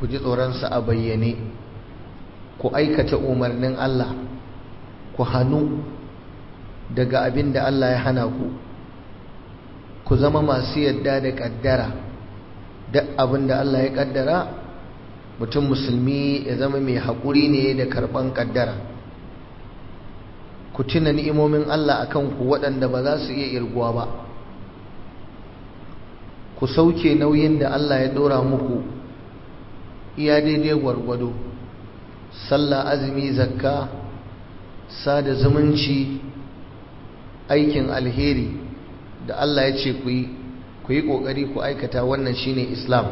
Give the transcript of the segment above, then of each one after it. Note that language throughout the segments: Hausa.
ku ji tsoronsa a bayyane, ku aikata umarnin Allah, ku hannu daga abin da Allah ya hana ku zama masu yadda da kaddara. Duk abin da Allah ya kaddara, mutum musulmi ya zama mai haƙuri ne da karɓan kaddara. Ku tuna ni'imomin Allah akan ku waɗanda ba za su iya irguwa ba. Ku sauke nauyin da Allah ya ɗora muku iya daidai gwargwado, sallah, azumi, zakka, sada zumunci, aikin alheri da Allah ya ce ku yi ƙoƙari ku aikata. Wannan shine Islam.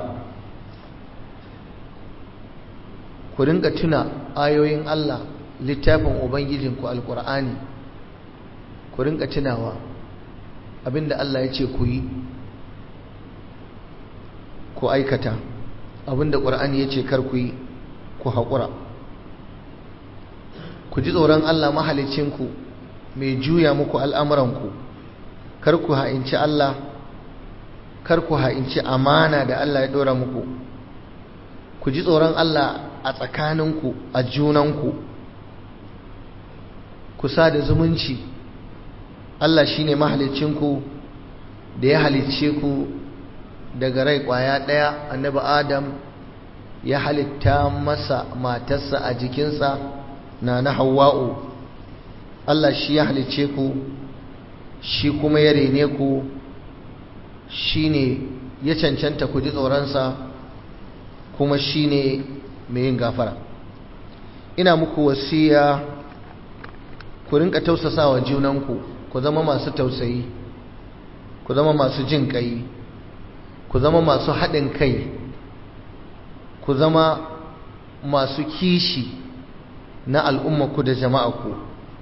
Ku rinka tuna ayoyin Allah, littafin Ubangijinku Alƙur'ani, ku rinka tunawa abinda Allah ya ce ku yi ku aikata, abinda Ƙur'ani ya ce kar ku yi ku haƙura. Ku ji tsoron Allah mahalicinku mai juya muku al'amuranku. Kar ku ha'inci Allah, kar ku ha'inci amana da Allah ya ɗora muku. Ku ji tsoron Allah a tsakaninku, a junanku. Ku sada zumunci. Allah shine mahalicinku da ya halicce ku daga rai ƙwaya ɗaya. Annabi Adam ya halitta masa matarsa a jikinsa na Hawwa'u. Allah shi ya halicce ku, shi kuma ya rene ku, shi ne ya cancanta ku ji tsoronsa, kuma shi ne mai yin gafara. Ina muku wasiya ku rinka tausasa wa junanku, ku zama masu tausayi, ku zama masu jin ƙai, ku zama masu haɗin kai, ku zama masu kishi na al'ummarku da jama'arku.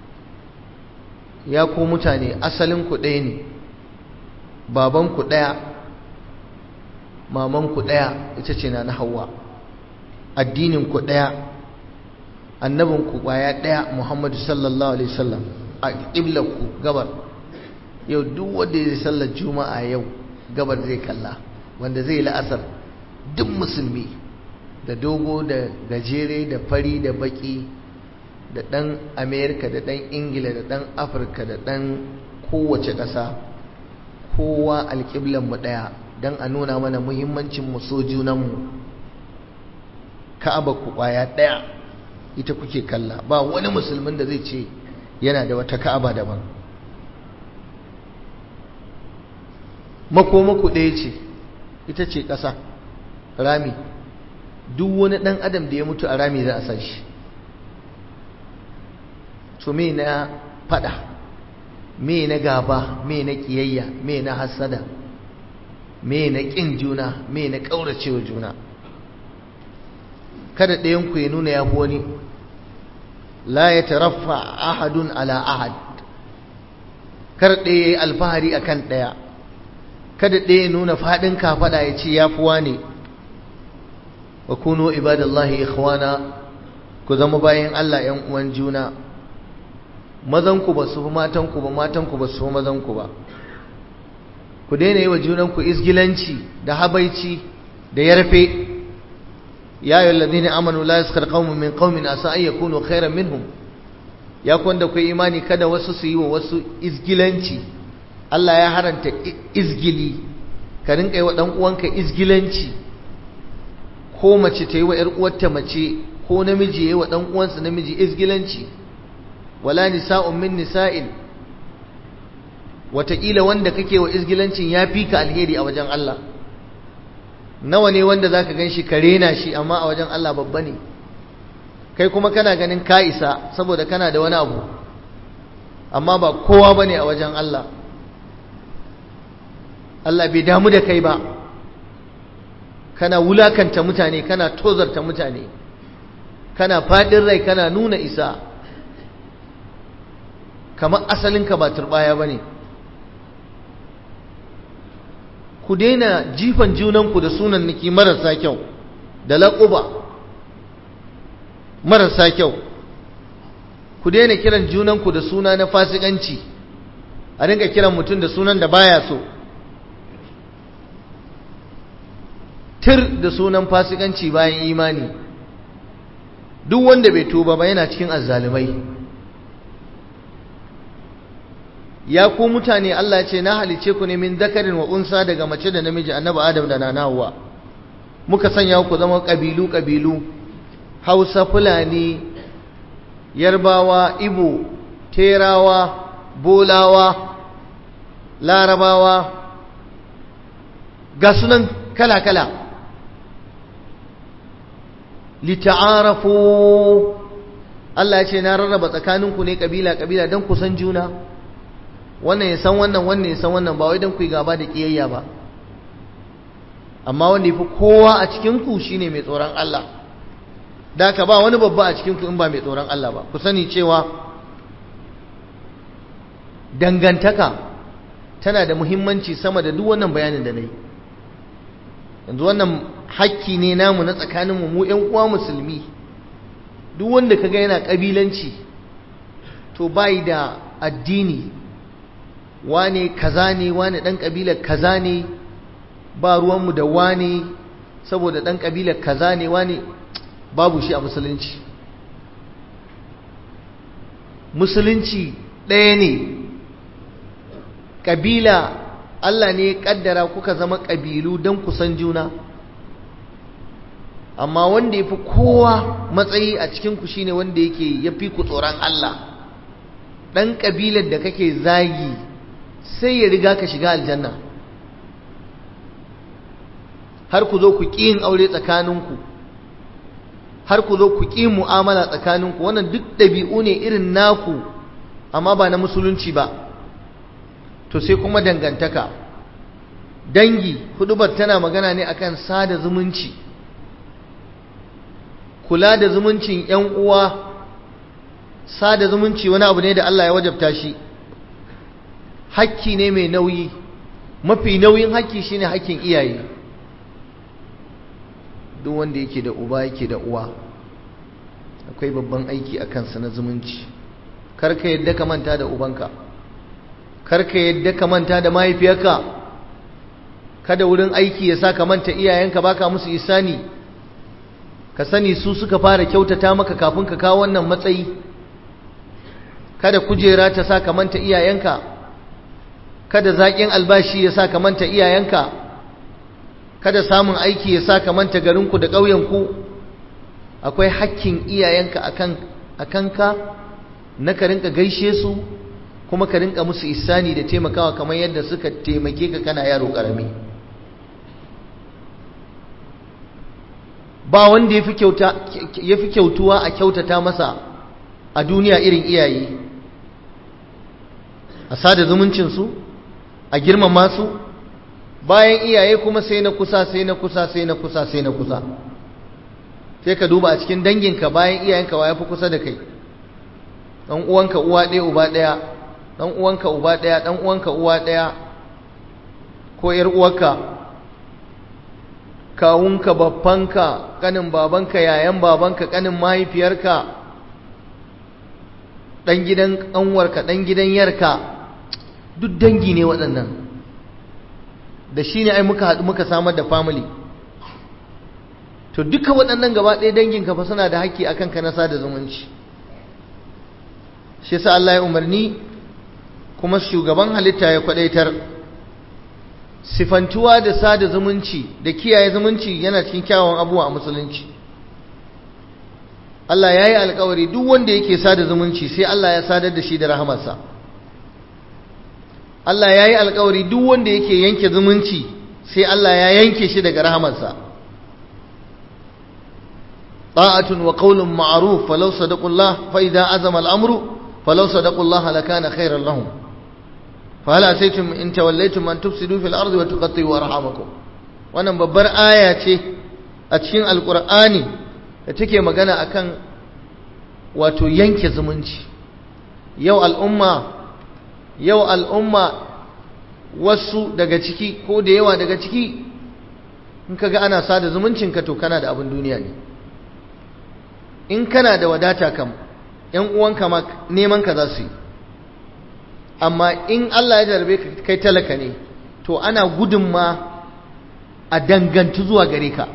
Ya ku mutane, asalinku ɗaya ne, babanku ɗaya, mamanku ɗaya, ita ce na Hawwa. Addininku ɗaya, annabinku ƙwaya ɗaya, Muhammadu sallallahu alaihi wasallam. A ƙiblarku gabar. Yau duk wanda ya sallar juma'a yau gabar zai kalla, wanda zai la'asar, duk musulmi, da dogo da gajere da fari da baki, da ɗan Amerika da ɗan Ingila da ɗan Afirka da ɗan kowace ƙasa, kowa alƙiblanmu ɗaya, don a nuna mana muhimmancin mu so junanmu. Ka'aba ku ƙwaya ɗaya ita kuke kalla, ba wani musulmin da zai ce yana da wata Ka'aba daban. Makomaku ɗaya ce, ita ce ƙasa, rami. Duk wani ɗan adam da ya mutu a rami za a san shi. To me na fada, me na gaba, me na kiyayya, me na hasada, me na kin juna, me na kauracewa juna. Kada ɗayan ku ya nuna yafi wani. La yataraffa ahadun ala ahad. Kar ɗaya yayi alfahari akan ɗaya. Kada ɗaya ya nuna fadin kafada ya ce yafi wani. Wa kunu ibadallahi ikhwana. Ku zama bayan Allah ƴan uwan juna. Mazanku ba su fi matanku ba, matanku ba su fi mazanku ba. Ku daina yi wa junanku izgilanci da habaici da yarfe. Ya ayyuhal ladina amanu la yaskar qaumun min qaumin asa an yakunu khairan minhum. Ya ku wanda ku imani, kada wasu su yi wa wasu izgilanci. Allah ya haranta izgili. Ka rinka yi wa dan uwanka izgilanci. Ko mace ta yi wa ƴar uwarta mace, ko namiji ya yi wa dan uwansa namiji izgilanci. Wala nisa'un min nisa'in. Wataƙila wanda kake wa izgilancin ya fi ka alheri a wajen Allah. Nawa ne wanda zaka gan shi ka rena shi, amma a wajen Allah babba ne. Kai kuma kana ganin ka isa saboda kana da wani abu, amma ba kowa bane a wajen Allah. Allah bai damu da kai ba. Kana wulakanta mutane, kana tozarta mutane, kana faɗin rai, kana nuna isa, kamar asalinka ba turbaya ba ne. Ku daina jifan junanku da sunannaki marasa kyau, da laƙuba marasa kyau. Ku daina kiran junanku da suna na fasikanci, a dinga kiran mutum da sunan da baya so. tir da sunan fasikanci bayan imani. Duk wanda bai tuba ba yana cikin azzalumai. Ya ku mutane, Allah ce na halice ku ne min zakarin wa unsa, daga mace da namiji, annabi Adam da nana Hawwa. Muka sanya ku zama kabilu kabilu, Hausa, Fulani, Yarbawa, Ibo, Terawa, Bolawa, Larabawa, ga sunan kala-kala. Lita'arafu, Allah ce na rarraba tsakaninku ne kabila-kabila don ku san juna. Wannan ya san wannan, wannan ya san wannan, ba wai don ku yi gaba da kiyayya ba. Amma wanda ya fi kowa a cikinku shine mai tsoron Allah. Da ka ba wani babba a cikinku in ba mai tsoron Allah ba. Ku sani cewa dangantaka tana da muhimmanci sama da duk wannan bayanin da na yi. Yanzu wannan hakki ne namu na tsakaninmu mu ‘yan uwa musulmi. Duk wanda ka ga yana ƙabilanci to bai da addini, wane kaza ne, wane ɗan ƙabilar kaza ne, ba ruwanmu da wane saboda ɗan ƙabilar kaza ne, wane babu shi a musulunci. Musulunci ɗaya ne. Ƙabila Allah ne ya ƙaddara kuka zama ƙabilu don kusan juna, amma wanda ya fi kowa matsayi a cikinku shi ne wanda yake ya fi ku tsoron Allah. Ɗan ƙabilar da kake zagi sai ya riga ka shiga aljanna, har ku zo ku ƙi yin aure tsakaninku, har ku zo ku ƙi mu'amala tsakaninku. Wannan duk ɗabi'u ne irin naku, amma ba na musulunci ba. To sai kuma dangantaka, dangi. Hudubar tana magana ne akan sada zumunci, kula da zumuncin ‘yan uwa. Sada zumunci wani abu ne da Allah ya wajabta shi, hakki ne mai nauyi. Mafi nauyin hakki shine hakkin iyaye. Duk wanda yake da uba yake da uwa, akwai babban aiki a kansa na zumunci. Kar ka yadda ka manta da ubanka, kar ka yadda ka manta da mahaifiyarka. Kada wurin aiki ya sa ka manta iyayenka, baka musu isani. Ka sani su suka fara kyautata maka kafin ka kawo wannan matsayi. Kada kujera ta sa ka manta iyayenka, kada zaƙin albashi ya sa ka manta iyayenka, kada samun aiki ya sa ka manta garinku da ƙauyenku. Akwai hakkin iyayenka a kanka na ka rinka gaishe su, kuma ka rinka musu ihsani da taimakawa kamar yadda suka taimake ka kana yaro karami. Ba wanda yafi kyautuwa a kyautata masa a duniya irin iyaye. A sada zumuncin su, a girmama su. Bayan iyaye kuma sai na kusa, sai na kusa, sai na kusa, sai na kusa. Sai ka duba a cikin danginka bayan iyayenka wa yafi kusa da kai. Dan uwanka uwa ɗaya uba ɗaya, dan uwanka uba ɗaya, dan uwanka uwa ɗaya, ko ƴar uwarka, kawunka, babbanka, kanin babanka, yayan babanka, kanin mahaifiyarka, dan gidan ƙanwarka, dan gidan yarka, duk dangi ne waɗannan. Da shi ne ai muka haɗu muka samar da family. To duka waɗannan gaba ɗaya danginka fa suna da haƙƙi akan ka na sada zumunci. Shi yasa Allah ya umarni, kuma shugaban halitta ya kwadaitar, sifantuwa da sada zumunci da kiyaye zumunci yana cikin kyawawan abubuwa a musulunci. Allah ya yi alkawari duk wanda yake sada zumunci sai Allah ya sadar da shi da rahamarsa. Allah ya yi alkawari duk wanda yake yanke zumunci sai Allah ya yanke shi daga rahamarsa. Ta'atun wa qawlun ma'ruf falau sadaqullah fa idza azama al-amru falau sadaqullah lakana khairan lahum. فهل أتيتم إن توليتم أن تفسدوا في الأرض وتقطعوا أرحامكم. wannan babbar aya ce a cikin alkur'ani da take magana akan wato yanke zumunci. Yau al'umma wasu daga ciki ko da yawa daga ciki, in kaga ana sada zumuncin ka to kana da abin duniya ne. In kana da wadata kam ƴan uwanka ma neman ka za su yi. Amma in Allah ya jarbe ka kai talaka ne, to ana gudun ma a dangantu zuwa gare ka.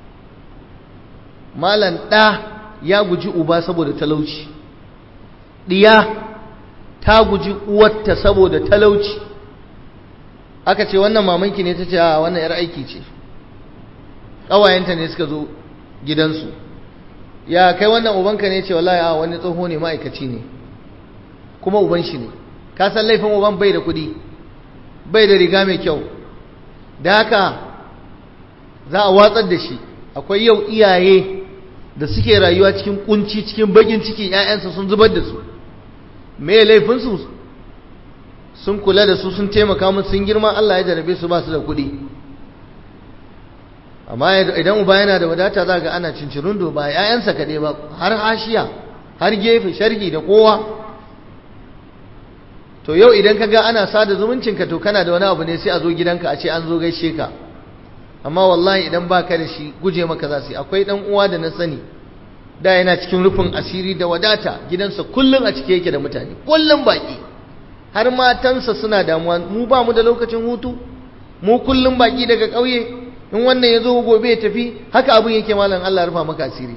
Malam ɗa ya guji uba saboda talauci, ɗiya ta guji uwarta saboda talauci. Aka ce wannan mamanki ne? Ta ce a wannan yar aiki ce, ƙawayenta ne suka zo gidansu. Ya kai wannan ubanka ne? Ce wallahi a wani tsoho ne, ma'aikaci ne, kuma uban shi ne. Ka san laifin uban? Bai da kuɗi, bai da riga mai kyau, da haka za a watsar da shi. Akwai yau iyaye da suke rayuwa cikin kunci, cikin bakin ciki, 'ya'yansa sun zubar da su. Me laifinsu? Sun kula da su, sun taimaka musu, sun girma, Allah ya jarabe su ba su da kuɗi. Amma idan uba yana da wadata za ga ana cincirundo, ba 'ya'yansa kaɗai ba, har hashiya, har gefe, sharhi da kowa. To yau idan ka ga ana sada zumuncinka, to kana da wani abu ne, sai a zo gidanka a ce an zo gaishe ka. Amma wallahi idan baka da shi, guje maka za su yi. Akwai ɗan uwa da na sani, da yana cikin rufin asiri da wadata, gidansa kullum a cike yake da mutane, kullum baki, har matansa suna damuwa. Mu ba mu da lokacin hutu, mu kullum baki daga ƙauye, in wannan ya zo gobe ya tafi, haka abin yake. Malam Allah rufa maka asiri,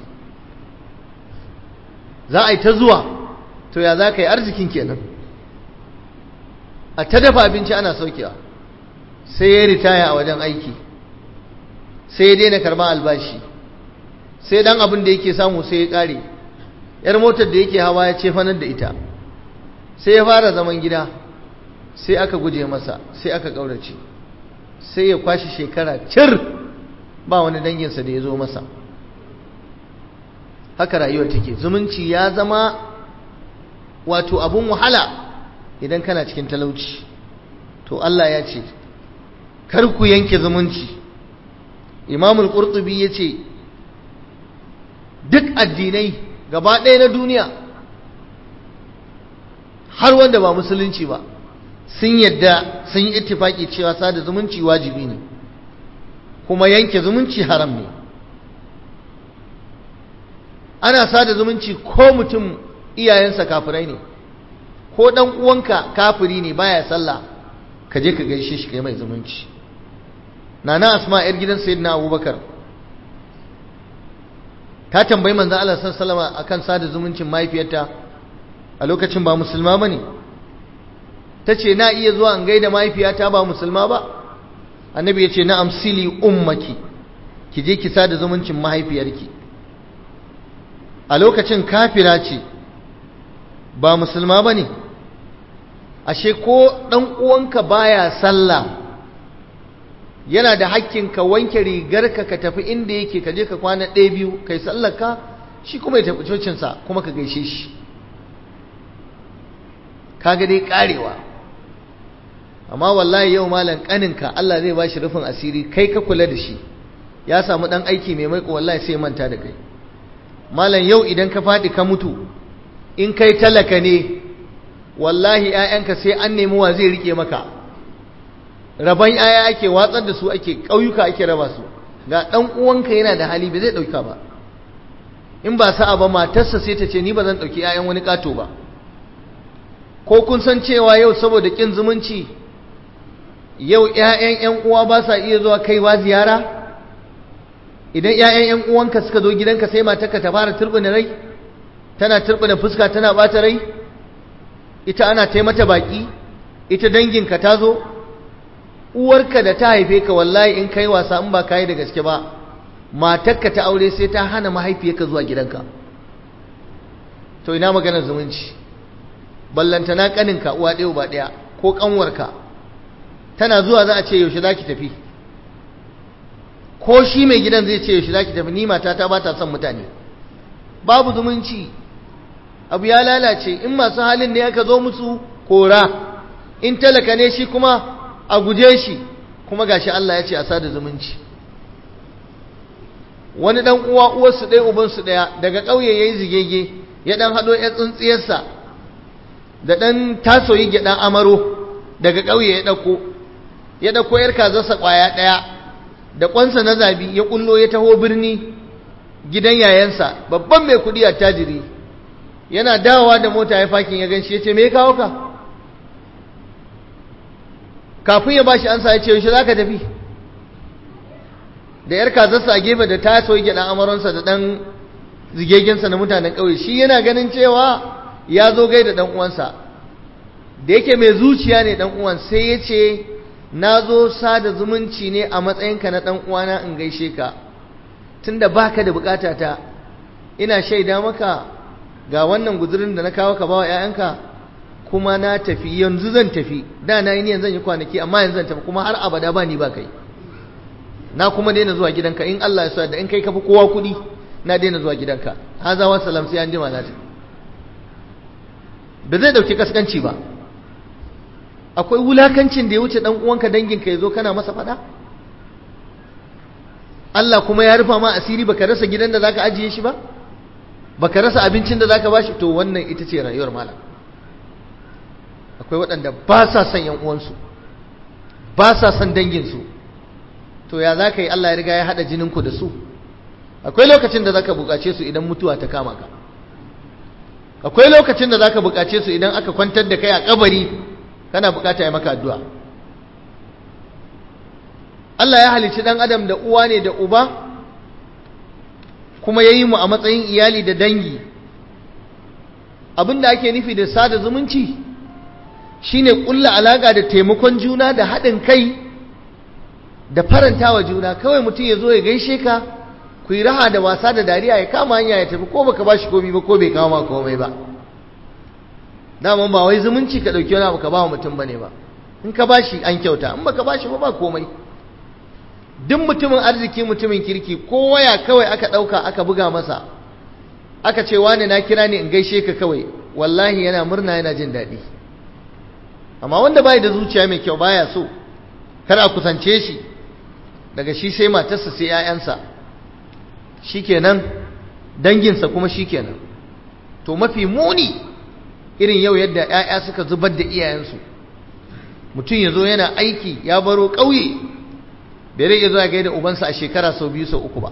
za a yi ta zuwa. To ya za ka yi? arzikin kenan, a ta dafa abinci ana saukewa. Sai ya ritaya a wajen aiki, sai ya daina karɓar albashi, sai dan abin da yake samu sai ya ƙare. Yar motar da yake hawa ya cefanar da ita, sai ya fara zaman gida, sai aka guje masa, sai aka ƙaurace, sai ya kwashi shekara cir ba wani danginsa da ya zo masa. Haka rayuwar take. Zumunci ya zama wato abun wahala idan kana cikin talauci. To Allah ya ce kar ku yanke zumunci. Imam al-Qurtubi ya ce duk addinai gaba ɗaya na duniya, har wanda ba musulunci ba, sun yadda, sun yi ittifaki cewa sada zumunci wajibi ne, kuma yanke zumunci haram ne. Ana sada zumunci ko mutum iyayensa kafirai ne, ko dan uwanka kafiri ne baya sallah, ka je ka gaishe shi kai mai zumunci. Nana Asma yar gidan Sayyidina Abubakar ta tambayi manzon Allah sallallahu alaihi wasallam akan sada zumuncin mahaifiyarta a lokacin ba musulma bane. Tace na iya zuwa in gaida mahaifiyata ba musulma ba? Annabi ya ce na'am, sili ummaki, ki je ki sada zumuncin mahaifiyarki. A lokacin kafira ce, ba musulma bane. Ashe ko dan uwanka baya sallah, yana da hakkin ka wanke rigarka ka tafi inda yake, ka je ka kwana ɗaya biyu kai sallarka, shi kuma ya tafi cocinsa kuma ka gaishe shi. Kaga dai karewa. Amma wallahi yau malam kaninka Allah zai bashi rufin asiri, kai ka kula da shi, ya samu dan aiki mai maiko, wallahi sai manta da kai. Malam yau idan ka faɗi ka mutu, in kai talaka ne, wallahi 'ya'yanka sai an nemi wa zai rike maka. Raban 'ya'ya ake watsar da su, ake ƙauyuka ake raba su. Ga ɗan uwanka yana da hali, bai zai ɗauka ba. In ba sa'a ba matarsa sai ta ce ni ba zan ɗauki 'ya'yan wani ƙato ba. Ko kun san cewa yau saboda ƙin zumunci, yau 'ya'yan 'yan uwa ba sa iya zuwa kaiwa ziyara? Idan 'ya'yan 'yan uwanka suka zo gidanka, sai matarka ta fara turbina rai, tana turbina fuska, tana ɓata rai. Ita ana taimata baki, ita danginka ta zo. Uwarka da ta haife ka, wallahi in kai wasa, in ba kai da gaske ba, matarka ta aure sai ta hana mahaifiyarka zuwa gidanka. To ina maganar zumunci? Ballantana kaninka uwa ɗaya uba ɗaya, ko kanwarka tana zuwa za a ce yaushe zaki tafi, ko shi mai gidan zai ce yaushe zaki tafi, ni matata ba ta son mutane. Babu zumunci, abu ya lalace. In masu halin ne aka zo musu kora, in talaka ne shi kuma a guje shi. Kuma gashi Allah ya ce a sada zumunci. Wani dan uwa uwarsu ɗaya ubansu ɗaya, daga ƙauye yayi zigege, ya dan hado ya tsuntsiyarsa da dan tasoyi gyaɗa amaro, daga ƙauye ya ɗauko yar kazarsa ƙwaya ɗaya da ƙwansa na zabi, ya ƙullo ya taho birni gidan yayansa, babban mai kuɗi attajiri. Yana dawowa da mota ya fakin, ya ganshi, ya ce me ya kawo ka? Kafin ya bashi ansa ya ce yaushe za ka tafi? da yar kazarsa a gefe da ta soyi gyaɗa amaronsa da ɗan zigegensa na mutanen ƙauye, shi yana ganin cewa ya zo gaida ɗan uwansa, da yake mai zuciya ne ɗan uwan, sai ya ce na zo sada zumunci ne a matsayinka na ɗan uwana in gaishe ka, tunda baka da bukata ta, ina shaida maka ga wannan guzurin da na kawo ka bawa ƴaƴanka, kuma na tafi, yanzu zan tafi, da na yi niyan zan yi kwanaki amma yanzu zan tafi, kuma har abada ba ni ba kai, na kuma daina zuwa gidanka, in Allah ya so da in kai kafi kowa kuɗi na daina zuwa gidanka, haza wa salam, sai an jima na tafi. ba zai dauki kaskanci ba. Akwai wulakancin da ya wuce dan uwanka danginka yazo kana masa fada? Allah kuma ya rufa ma asiri, baka rasa gidan da zaka ajiye shi ba, baka rasa abincin da zaka bashi. To wannan ita ce rayuwar malam. Akwai waɗanda ba sa son yan uwansu, ba sa son danginsu, to ya zaka yi? Allah ya riga ya hada jininku da su. Akwai lokacin da zaka bukace su idan mutuwa ta kama ka, akwai lokacin da zaka bukace su idan aka kwantar da kai a kabari kana bukata ya maka addu'a. Allah ya halicci dan adam da uwa ne da uba, kuma yayi mu a matsayin iyali da dangi. Abinda ake nufi da sada zumunci shine kulla alaka da taimakon juna da haɗin kai da farantawa juna. Kawai mutum ya zo ya gaishe ka, ku yi raha da wasa da dariya, ya kama hanya ya tafi, ko baka bashi komai ba ko bai kama komai ba. Daman ba wai zumunci ka dauki wani abu ka ba wa mutum bane ba. In ka bashi an kyauta, in baka bashi ba komai. Duk mutumin arziki, mutumin kirki, ko waya kawai aka dauka aka buga masa, aka ce wani na kira ni in gaishe ka, kawai wallahi yana murna, yana jin daɗi. Amma wanda bai da zuciya mai kyau, baya so kar a kusance shi, daga shi sai matarsa sai 'ya'yansa, shikenan, danginsa kuma shikenan. To mafi muni irin yau yadda 'ya'ya suka zubar da iyayensu. Mutum ya zo yana aiki, ya baro ƙauye, bai rage zuwa gaida ubansa a shekara sau 2 sau 3 ba.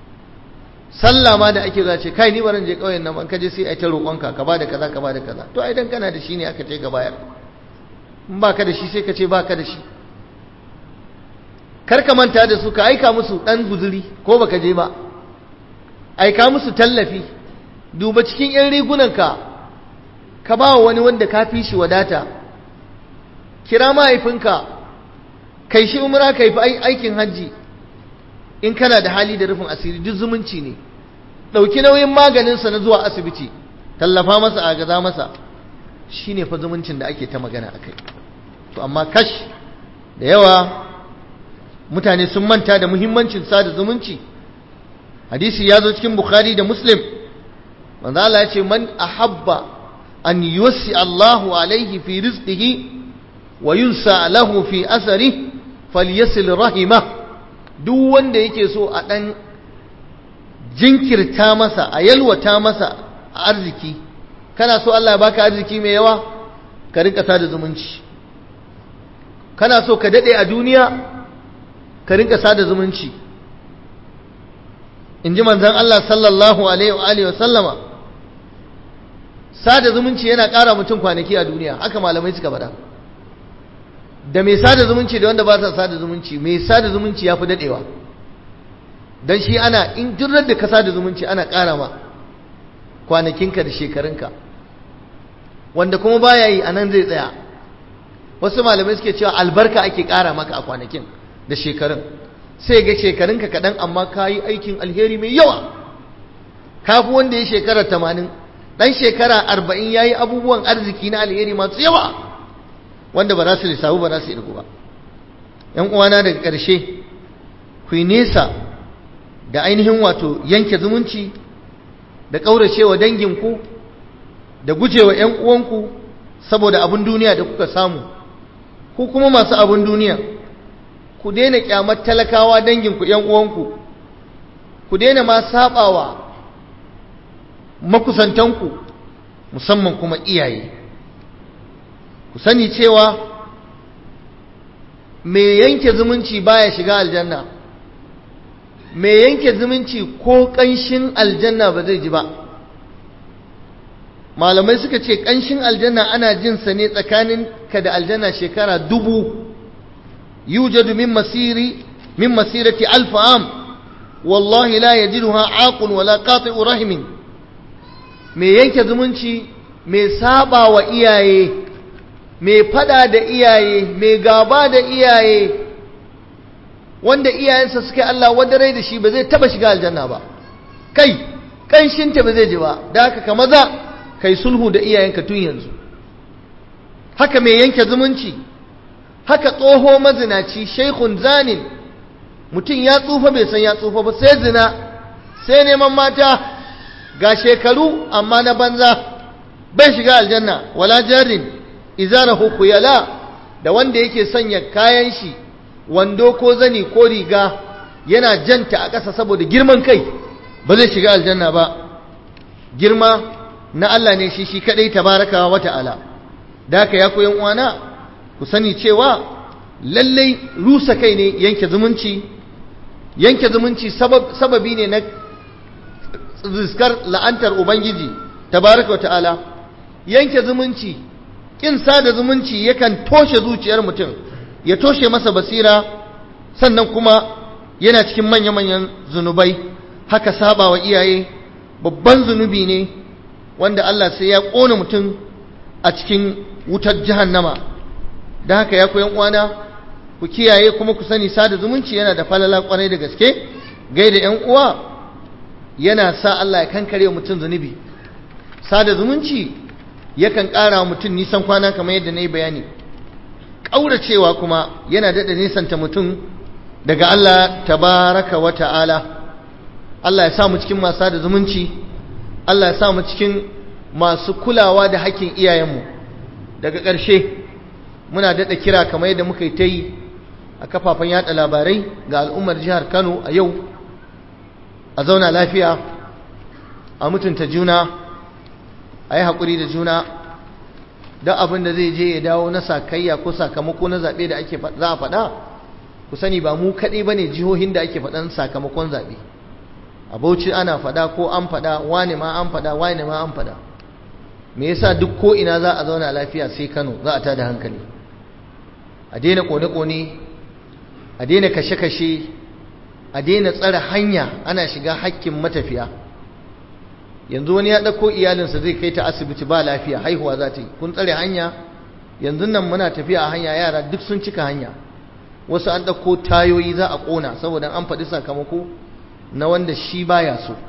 Sallah ma da ake zuwa ce kai ni baran je ƙauyen nan, an kaje sai ai ta roƙonka ka bada kaza ka bada kaza. To ai dan kana da shi ne aka ce ka bayar, in baka da shi sai ka ce baka da shi. Kar ka manta da su, ka aika musu dan guzuri ko baka je ba, aika musu tallafi. Duba cikin 'yan rigunanka ka ba wa wani wanda ka fi shi wadata, kira mahaifinka, kai shi umra, kai fi aikin hajji in kana da hali da rufin asiri, duk zumunci ne. ɗauki nauyin maganinsa na zuwa asibiti, tallafa masa, agaza masa, shi ne fa zumuncin da ake ta magana a kai. To amma kash da yawa mutane sun manta da muhimmancin sada zumunci. Hadisi ya zo cikin Bukhari da Muslim, manzo Allah ya ce man ahabba an yusi Allahu alaihi fi rizqihi wa yunsa lahu fi asari falyasil rahimah. Duk wanda yake so a dan jinkirta masa, a yalwata masa a arziki, kana so Allah ya baka arziki mai yawa, ka rinka sada zumunci. Kana so ka dade a duniya, ka rinka sada zumunci. In ji manzon Allah sallallahu alaihi wa sallama, sada zumunci yana ƙara mutum kwanaki a duniya, haka malamai suka faɗa. Da mai sada zumunci da wanda ba sa sada zumunci, mai sada zumunci ya fi daɗewa. Don shi ana, in jirar da ka sada zumunci ana ƙara ma kwanakinka da shekarunka, wanda kuma baya yi a nan zai tsaya. Wasu malamai suke cewa albarka ake ƙara maka a kwanakin da shekarun, sai ga shekarunka kaɗan amma ka yi aikin alheri mai yawa. Kafi wanda ya shekara 80, ɗan shekara 40 ya yi abubuwan arziki na alheri masu yawa, wanda ba za su lissafu, ba za su irgu ba. ‘Yan uwana, daga ƙarshe, ku yi nesa da ainihin wato yanke zumunci, da ƙauracewa danginku, da gujewa ‘yan uwanku saboda abin duniya da kuka samu. Ku kuma masu abin duniya, ku daina ƙyamar talakawa danginku, ‘yan uwanku, ku daina ma saɓawa makusantanku, musamman kuma iyaye. Ku sani cewa mai yanke zumunci baya shiga aljanna, mai yanke zumunci ko ƙanshin aljanna ba zai ji ba. Malamai suka ce ƙanshin aljanna ana jin sa ne tsakanin ka da aljanna shekara 1000, yujadu min masiri min masirati 1000 am wallahi la yajiduha aqun wala qati'u rahimin. mai yanke zumunci, mai saba wa iyaye, mai fada da iyaye, mai gaba da iyaye, wanda iyayensa suka yi Allah wadarai da shi, ba zai taba shiga aljanna ba, kai kanshinta ba zai ji ba. da haka ka maza kai sulhu da iyayenka tun yanzu. haka mai yanke zumunci, haka tsoho mazinaci, shaykhun zanin, mutum ya tsufa bai san ya tsufa ba, sai zina, sai neman mata, ga shekaru amma na banza, bai shiga aljanna. wala jarin izarahu khuyala, da wanda yake sanya kayan shi wando ko zani ko riga yana janta a ƙasa saboda girman kai, ba zai shiga aljanna ba. girma na Allah ne shi kadai tabaraka wa ta'ala. da haka ya koyan uwana, ku sani cewa lallai rusa kai ne yanke zumunci. yanke zumunci sababi ne na rizkar la'antar ubangiji tabaraka wa ta'ala. yanke zumunci, kin sada zumunci yakan toshe zuciyar mutum, ya toshe masa basira, sannan kuma yana cikin manya-manyan zunubai. haka saba wa iyaye babban zunubi ne wanda Allah sai ya ƙona mutum a cikin wutar jahannama. da haka ya koyan uwana, ku kiyaye kuma ku sani sada zumunci yana da falala kwarai da gaske. gaida yan uwa yana sa Allah ya kankare mutum zunubi. sada zumunci yakan ƙara mutum nisan kwana kamar yadda na yi bayani. ƙauracewa kuma yana daɗa nisanta mutum daga Allah tabaraka wa ta'ala. Allah ya sa mu cikin masu sada zumunci, Allah ya sa mu cikin masu kulawa da haƙƙin iyayenmu. daga ƙarshe muna daɗa kira kamar yadda muka yi ta yi a kafafen yaɗa labarai ga al'ummar jihar Kano a yau, a zauna lafiya, a mutunta juna, a yi haƙuri da juna. don abin da zai je ya dawo na sakayya ko sakamako na zaɓe da ake za a faɗa, ku sani ba mu kaɗai ba ne jihohin da ake faɗan sakamakon zaɓe. a Bauchi ana faɗa ko an faɗa, wane ma an faɗa, wane ma an faɗa. me yasa duk ko ina za a zauna lafiya sai Kano za a tada hankali? a daina kone-kone, a daina kashe-kashe, a daina tsare hanya ana shiga hakkin matafiya. yanzu wani ya ɗauko iyalinsa zai kai ta asibiti ba lafiya, haihuwa za ta yi, kun tsare hanya. yanzu nan muna tafiya a hanya, yara duk sun cika hanya, wasu an ɗauko tayoyi za a ƙona saboda an faɗi sakamako na wanda shi baya so,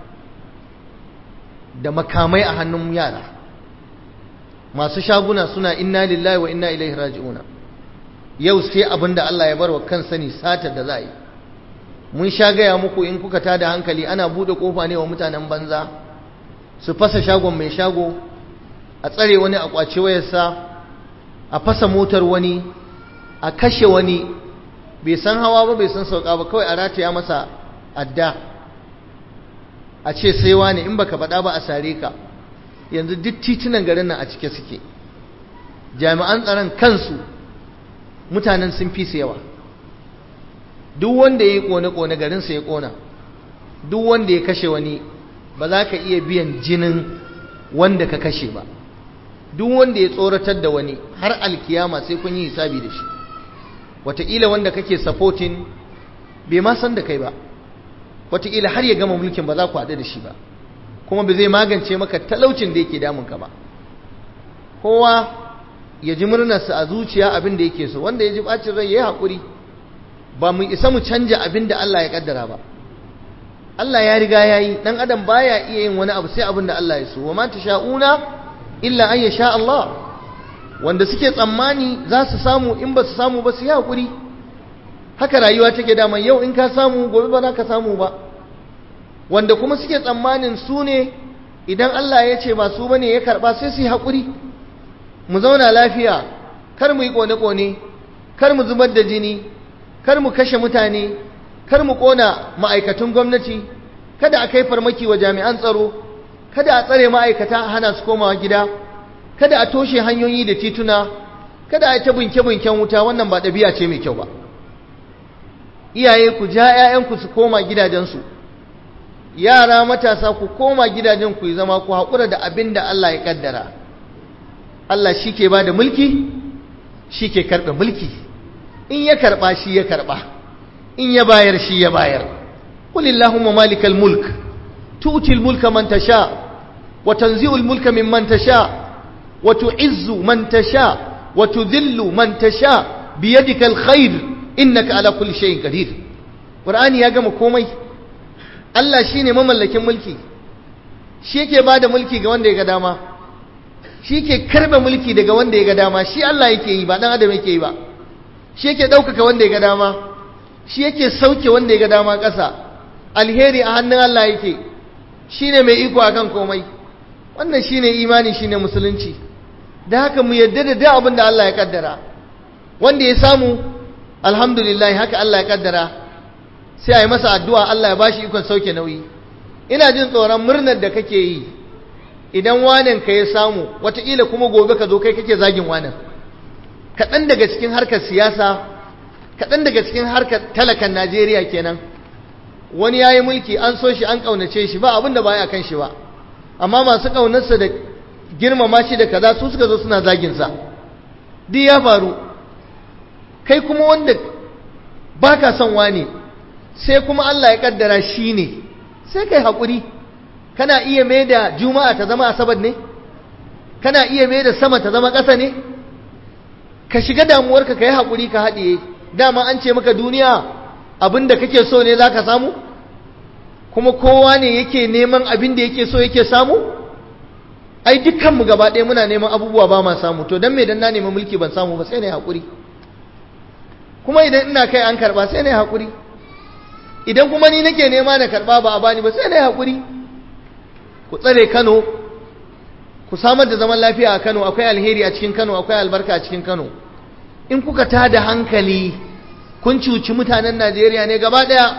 da makamai a hannun yara. masu shaguna suna inna lillahi wa inna ilaihi raji'una. yau sai abin da Allah ya bar wa kan sani satar da za a yi. mun sha gaya muku, in kuka tada hankali ana buɗe ƙofa ne wa mutanen banza su fasa shagon mai shago, a tsare wani a ƙwace wayarsa, a fasa motar wani, a kashe wani, bai san hawa ba bai san sauka ba, kawai a rataya masa adda a ce sai wani, in baka faɗa ba a sare ka. yanzu duk titunan garin nan a cike suke. jami'an tsaron kansu mutanen sun fi su yawa. duk wanda ya yi ƙone-ƙone garinsa ya ƙona, duk wanda ya kashe wani ba za ka iya biyan jinin wanda ka kashe ba. duk wanda ya tsoratar da wani har alkiyama sai kun yi hisabi da shi. wataƙila wanda kake supporting bai ma san da kai ba, wataƙila har ya gama mulkin ba za ku haɗu da shi ba, kuma ba zai magance maka talaucin da yake damunka ba. kowa ya ji murnarsa a zuciya abin da yake so, wanda ya ji ɓacin rai ya yi haƙuri. ba mu isa mu canja abin da Allah ya ƙaddara ba. Allah ya riga ya yi, ɗan adam baya iya yin wani abu sai abin da Allah ya so. wa ma tasha'una illa an yasha Allah. wanda suke tsammani za su samu, in ba su samu ba su yi haƙuri. haka rayuwa take daman, yau in ka samu gobe ba za ka samu ba. wanda kuma suke tsammanin su ne, idan Allah ya ce ba su bane ya karɓa, sai su yi haƙuri. mu zauna lafiya, kar mu yi ƙone-ƙone, kar mu zubar da jini, kar mu kashe mutane, kar mu ƙona ma'aikatan gwamnati, kada a kai farmaki wa jami'an tsaro, kada a tsare ma'aikata a hana su komawa gida, kada a toshe hanyoyi da tituna, kada a ta bunke-bunken wuta. wannan ba ɗabi'a ce mai kyau ba. iyaye ku ja 'ya'yanku su koma gidajensu, yara matasa ku koma gidajen ku yi zama, ku haƙura da abin da Allah ya ƙaddara. Allah shi ke ba da mulki, shi ke karɓe mulki. in ya karɓa shi ya karɓa, in ya bayar shi ya bayar. Qulillahumma malikal mulk tu'til mulka man tasha wa tanzi'ul mulka mimman tasha wa tu'izzu man tasha wa tudhillu man tasha biyadikal khair innaka ala kulli shay'in qadir. Qur'ani ya gama komai. Allah shine mamallakin mulki, shi yake bada mulki ga wanda ya ga dama, shi yake karbe mulki daga wanda ya ga dama. Shi Allah yake yi, ba dan adam yake yi ba. Shi yake ɗaukaka wanda ya ga dama, shi yake sauke wanda ya ga dama ƙasa. Alheri a hannun Allah yake, shi ne mai iko akan komai. Wannan shi ne imani, shi ne musulunci. Da haka mu yadda da abin da Allah ya kaddara. Wanda ya samu, alhamdulillah, haka Allah ya kaddara, sai a yi masa addu'a Allah ya ba shi ikon sauke nauyi. Ina jin tsoron murnar da kake yi, idan wanen ka ya samu, wataƙila kuma gobe ka zo kai kake zagin wanen. Kaɗan daga cikin harkar siyasa, kaɗan daga cikin harkar talakan Najeriya kenan. Wani ya yi mulki, an so shi, an ƙaunace shi, ba abin da ba ya kan shi ba. Amma masu ƙaunarsa da girmama shi da kaza su suka zo suna zaginsa. Duk ya faru. Kai kuma wanda ba ka son wani, sai kuma Allah ya ƙaddara shi ne, sai kai haƙuri. Kana iya mai da Juma'a ta zama Asabar ne? Kana iya mai da sama ta zama ƙasa ne? Ka shiga damuwarka ka yi haƙuri ka haɗiye. Dama an ce maka duniya abin da kake so ne za ka samu? Kuma kowa ne yake neman abin da yake so yake samu? Ai dukkanmu gaba ɗaya muna neman abubuwa ba ma samu. To don me dan na neman mulki ban samu ba, sai na yi haƙuri. Kuma idan ina kai an karɓa sai na yi haƙuri. Idan kuma ni nake nema na karɓa ba a bani ba sai na yi haƙuri. Ku tsare Kano, ku samar da zaman lafiya a Kano. Akwai alheri a cikin Kano, akwai albarka a cikin Kano. In kuka tada hankali, kun cuci mutanen Najeriya ne gaba ɗaya.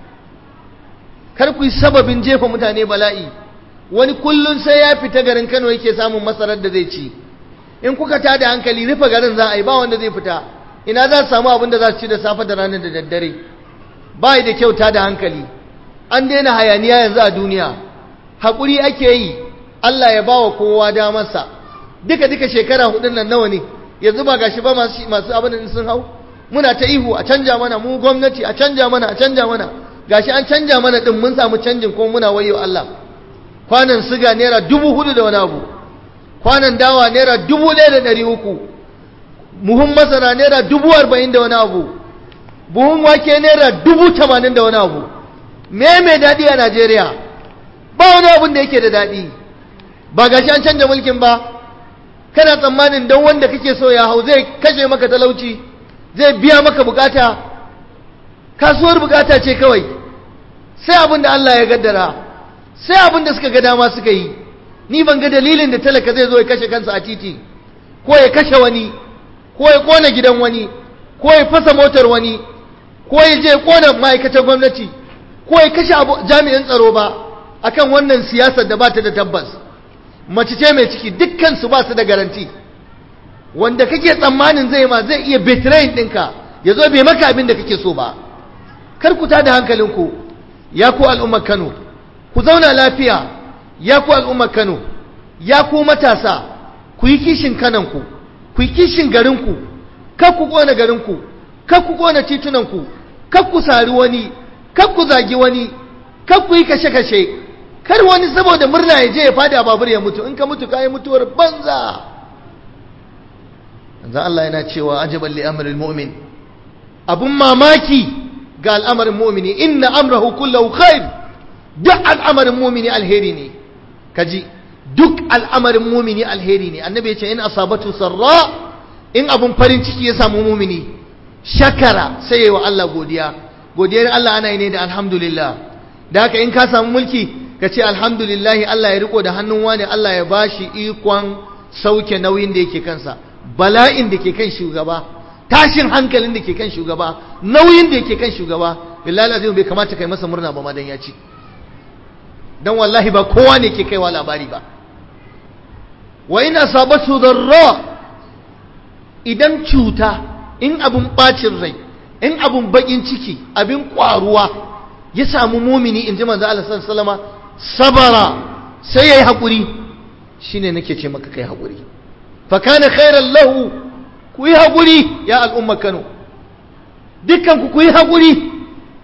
Kar ku yi sababin jefa mutane bala'i. Wani kullun sai ya fita garin Kano yake samun masarar da zai ci. In kuka tada hankali, rufe garin za a yi, ba wanda zai fita. Ina za su samu abin da za su ci da safe da ranar da daddare. Ba da kyau tada hankali. An daina hayaniya yanzu a duniya. Haƙuri ake yi. Allah ya ba wa kowa damarsa. Duka shekara hudun nan nawa ne? Yanzu ba gashi ba masu abin da sun hau? Muna ta ihu a canja mana, mu gwamnati a canja mana, a canja mana. Gashi an canja mana din, mun samu canjin kuma muna wayo Allah. Kwanan siga naira 4,000 da wani abu. Kwanan dawa naira 1,300. Buhun masara naira 40,000 da wani abu. Buhun wake naira 80,000 da wani abu. Me mai daɗi a Najeriya? Ba wani abun da yake da daɗi. Ba gashi an canja mulkin ba. Kana tsammanin don wanda kake so ya hau zai kashe maka talauci, zai biya maka bukata? Kasuwar bukata ce kawai. Sai abin da Allah ya gaddara, sai abin da suka ga dama suka yi. Ni ban ga dalilin da talaka zai zo ya kashe kansa a titi, ko ya kashe wani, ko ya kona gidan wani, ko ya fasa motar wani, ko ya je kona ma'aikatan gwamnati, ko ya kashe jami'in tsaro ba, akan wannan siyasar da ba ta da tabbas. Mace ce mai ciki, dukkan su ba su da garanti. Wanda kake tsammanin zai iya betrayin ɗinka, ya zo bai maka abin da kake so ba. Kar ku tada hankalinku, ya ku al'ummar Kano, ku zauna lafiya, ya ku al'ummar Kano, ya ku matasa, ku yi kishin kananku, ku yi kishin garinku, kar ku ƙona garinku, kar ku ƙona titunanku, kar ku sari wani, kar ku zagi wani, kar ku yi kashe-kashe, kar wani saboda murna ya je ya fadi a babur ya mutu. In ka mutu ka yi mutuwar banza. Yanzu Allah yana cewa ajaban li amril mu'min, abun mamaki ga al'amarin mu'mini, inna amrahu kullahu khair. Duk al'amarin mu'mini alheri ne. Kaji, duk al'amarin mu'mini alheri ne. Annabi ya ce in asabatu sarra, in abun farin ciki ya samu mu'mini, shakara, sai yayi wa Allah godiya. Godiyar Allah ana yi ne da alhamdulillah. Da haka in ka samu mulki, ka ce alhamdulillah, Allah ya riko da hannun wani, Allah ya bashi ikon sauke nauyin da yake kansa. Bala'in da ke kan shugaba, tashin hankalin da ke kan shugaba, nauyin da yake kan shugaba, billahi lazim bai kamata kai masa murna ba ma dan ya ci. Dan wallahi ba kowa ne ke kaiwa labari ba. Wa in asabatu darra, idan cuta, in abun bacin rai, in abun bakin ciki, abin kwaruwa ya samu mumini, in ji manzo Allah sallallahu alaihi wasallama, sabara, sai yayi hakuri. Shine nake ce maka kai hakuri. Fa kana khairan lahu, ku yi hakuri ya al'umma Kano. Dukkan ku yi hakuri,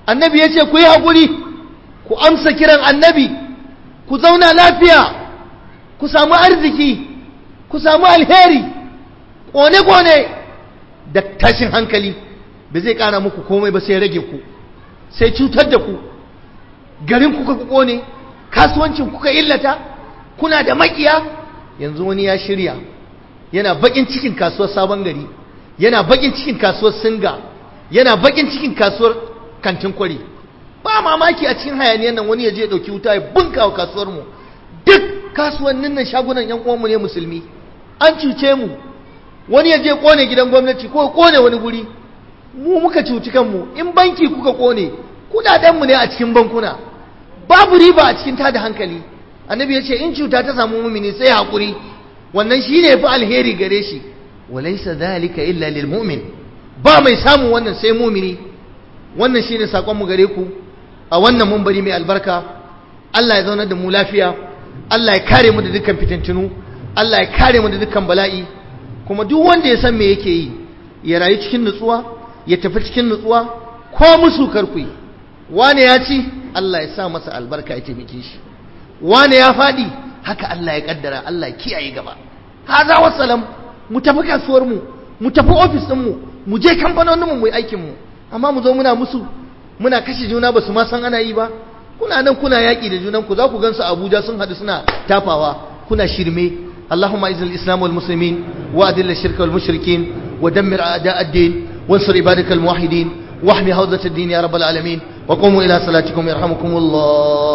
annabi ya ce ku yi haƙuri, ku amsa kiran annabi, ku zauna lafiya, ku samu arziki, ku samu alheri. Ƙone-ƙone da tashin hankali ba zai ƙara muku komai ba, sai rage ku, sai cutar da ku. Garin kuka ƙone, kasuwancin kuka illata, kuna da maƙiya. Yanzu wani ya shirya, yana baƙin cikin kasuwar Sabon Gari, yana baƙin cikin kasuwar Singa, yana baƙin cikin kasuwar Kantin Kwari. Ba mamaki a cikin hayaniyar nan wani ya je ɗauki wuta ya bunka wa kasuwar mu. Duk kasuwannin nan shagunan ƴan uwanmu ne musulmi, an cuce mu. Wani ya je ƙone gidan gwamnati ko ƙone wani guri, mu muka cuci kanmu. In banki kuka ƙone, kuɗaɗenmu ne a cikin bankuna, babu riba a cikin tada hankali. Annabi ya ce in cuta ta samu mumini sai haƙuri, wannan shi ne fi alheri gare shi. Walaysa dhalika illa lil mu'min, ba mai samun wannan sai mumini. Wannan shine sakon mu gare ku a wannan munbari mai albarka. Allah ya zauna da mu lafiya, Allah ya kare mu da dukkan fitintunu, Allah ya kare mu da dukkan bala'i. Kuma duk wanda ya san me yake yi, ya rayu cikin nutsuwa, ya tafi cikin nutsuwa, ko musu karku. Wane ya ci, Allah ya sa masa albarka ya taimake shi. Wane ya faɗi, haka Allah ya kaddara, Allah ya kiyaye gaba. Haza wassalam, mu tafi kasuwar mu, mu tafi ofis din mu, mu je kamfanonin mu yi aikin mu. Amma mu zo muna musu, muna kashe juna, ba su ma san ana yi ba. Kuna nan kuna yaƙi da junan ku, za ku gansu Abuja sun haɗu suna tafawa, kuna shirme. اللهم اعز الاسلام والمسلمين واذل الشرك والمشركين ودمر اعداء الدين وانصر عبادك الموحدين واحمي حوزة الدين يا رب العالمين وقوموا الى صلاتكم يرحمكم الله.